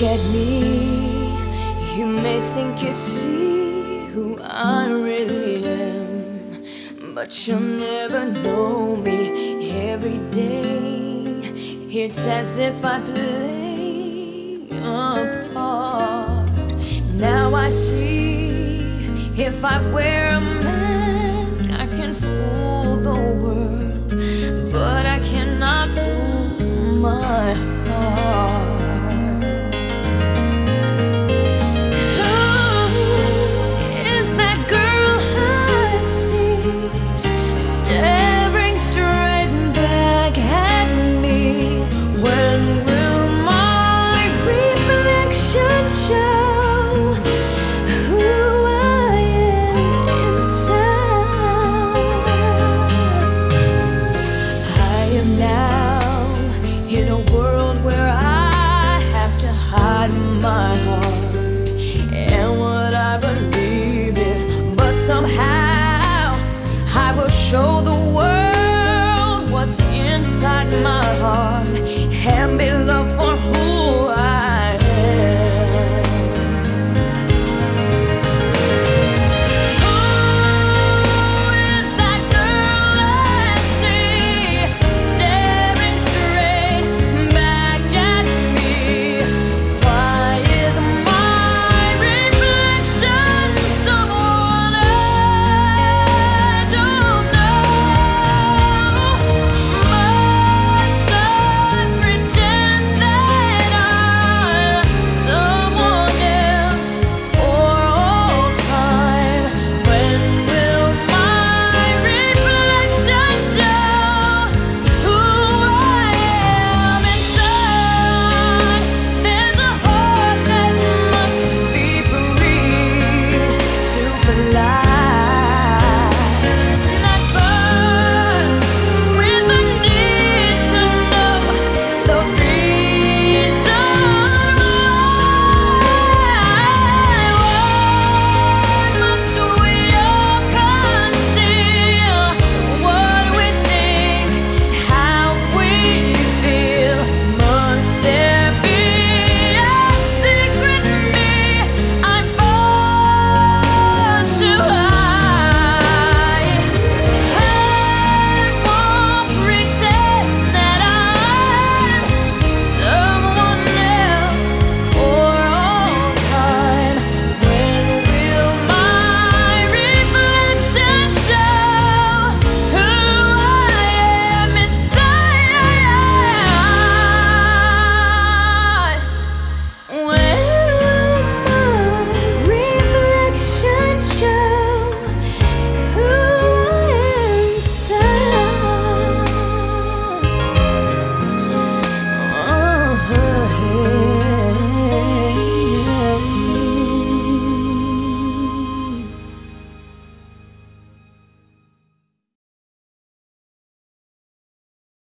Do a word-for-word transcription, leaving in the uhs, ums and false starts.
at me, you may think you see who I really am, but you'll never know me every day. It's as if I play a part. Now I see, if I wear a mask, I can fool the world, but I cannot fool my heart.